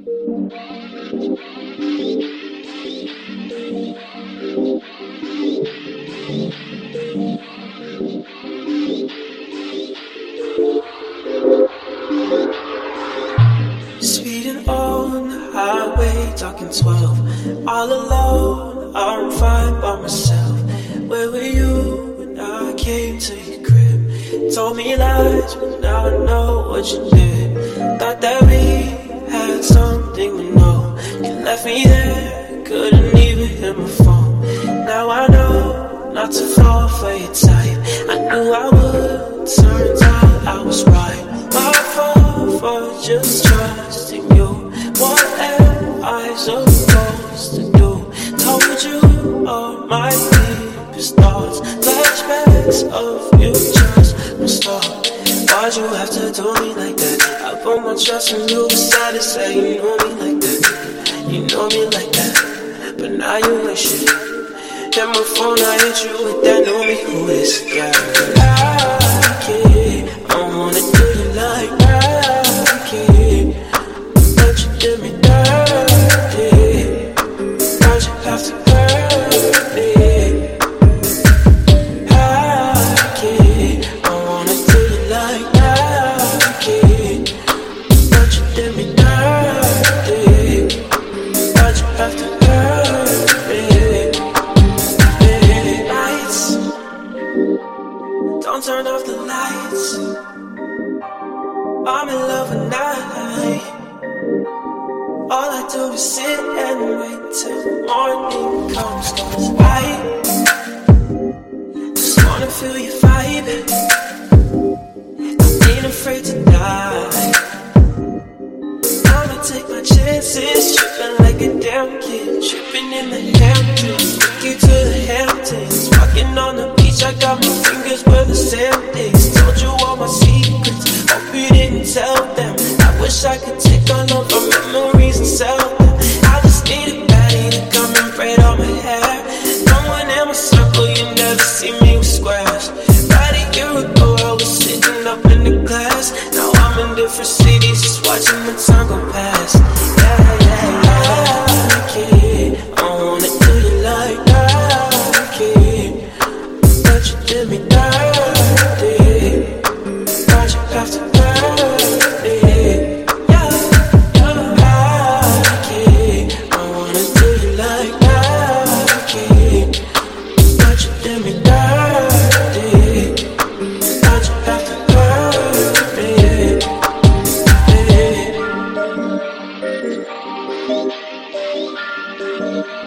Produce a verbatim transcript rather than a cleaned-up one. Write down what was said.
Speeding on the highway, talking twelve. All alone, I'm fine by myself. Where were you when I came to your crib? Told me lies, but now I know what you did. Thought that we had something to know. You left me there, couldn't even hit my phone. Now I know not to fall for your type. I knew I would, turns out I was right. My fault for just trusting you. What am I supposed to do? Told you all my deepest thoughts. Flashbacks of you just my start. Why'd you have to do me like that? I put my trust in you, decided to say you know me like that. You know me like that, but now you ain't shit. Hit my phone, I hit you with that, know me who this guy. I can't, I wanna do you like I can't, but you did me dirty. Why'd you have to hurt me? I can't, I wanna do you like I can't, but you did me dirty. Why'd you have to hurt me? Don't turn off the lights. I'm in love at night. All I do is sit and wait till morning comes. Cause I just wanna feel your vibe. I ain't afraid to die. I'ma take my chances, tripping like a damn kid, tripping in the Hamptons, took you to the Hamptons, walking on the beach. I got my fingers where the sand is. Told you all my secrets, hope you didn't tell them. I wish I could take all of our memories and sell them. I just need a baddie to come and braid all my hair. No one in my circle, you never see me with squares. About a year ago, I was sitting up in the class. Now I'm in different cities, just watching the time go past. Yeah, yeah, yeah. I can't, I wanna do you like I can't, but you did me dirty. Why'd you have to hurt me? Yeah, yeah. I can't, I wanna do you like I can't, but you did me dirty. Why'd you have to hurt me? Yeah.